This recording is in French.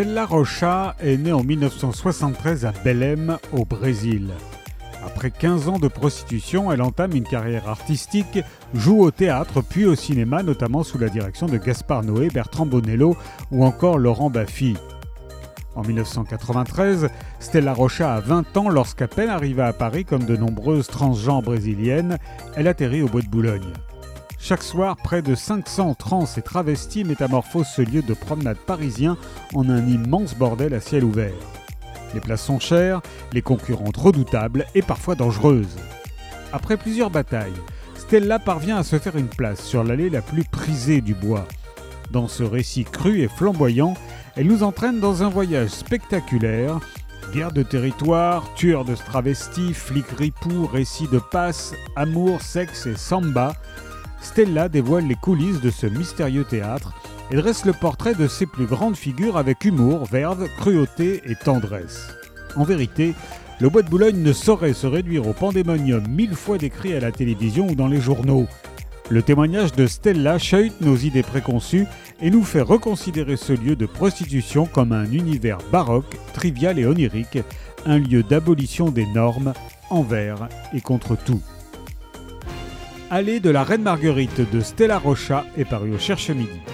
Stella Rocha est née en 1973 à Belém, au Brésil. Après 15 ans de prostitution, elle entame une carrière artistique, joue au théâtre puis au cinéma, notamment sous la direction de Gaspard Noé, Bertrand Bonello ou encore Laurent Baffy. En 1993, Stella Rocha a 20 ans lorsqu'à peine arrivée à Paris, comme de nombreuses transgenres brésiliennes, elle atterrit au Bois de Boulogne. Chaque soir, près de 500 trans et travestis métamorphosent ce lieu de promenade parisien en un immense bordel à ciel ouvert. Les places sont chères, les concurrentes redoutables et parfois dangereuses. Après plusieurs batailles, Stella parvient à se faire une place sur l'allée la plus prisée du bois. Dans ce récit cru et flamboyant, elle nous entraîne dans un voyage spectaculaire. Guerre de territoire, tueurs de travestis, flics ripoux, récits de passe, amour, sexe et samba. Stella dévoile les coulisses de ce mystérieux théâtre et dresse le portrait de ses plus grandes figures avec humour, verve, cruauté et tendresse. En vérité, le Bois de Boulogne ne saurait se réduire au pandémonium 1000 fois décrit à la télévision ou dans les journaux. Le témoignage de Stella chahute nos idées préconçues et nous fait reconsidérer ce lieu de prostitution comme un univers baroque, trivial et onirique, un lieu d'abolition des normes, envers et contre tout. Allée de la Reine Marguerite de Stella Rocha est paru au Cherche Midi.